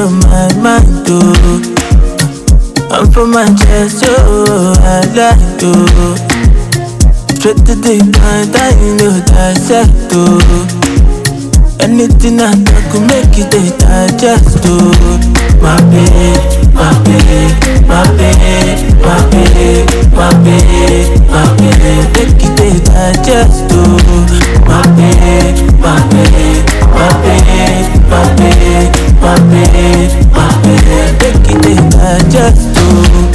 on my mind, oh. I'm from Manchester, oh, I like you. Straight to the point, I know dissect, oh. Anything I talk could make it digest, oh. My babe, my babe, my babe, my babe, my babe, my babe, make it digest, oh. My babe, my babe, my babe, my babe, my babe, my babe, make it digest, oh.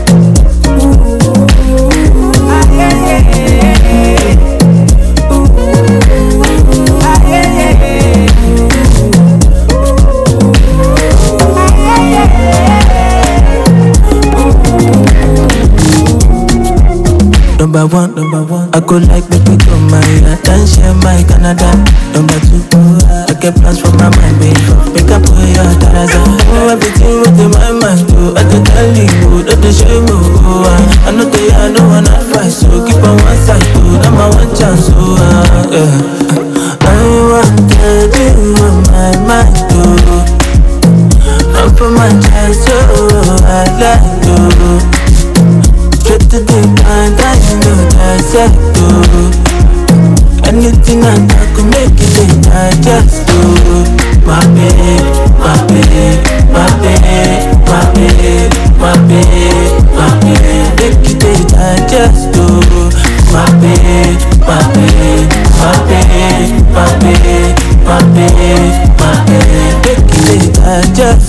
Number one, I go like baby to my dance, share my Canada. Number two, I get plans for my mind, baby. Make up for your Taraza. Oh, everything within my mind, too. I don't tell you, don't they show me, I know they I don't wanna fight, so keep on one side, too. Number one chance, yeah. I wanted you on my mind, too. I'm from my child, so I like you. Straight to the point, I know dissect, oh. Anything I talk could make it digest, oh. My babe, my babe, my babe, my babe, my babe, my babe, make it digest, oh. My babe, my babe, my babe, my babe, my babe, my babe, make it digest.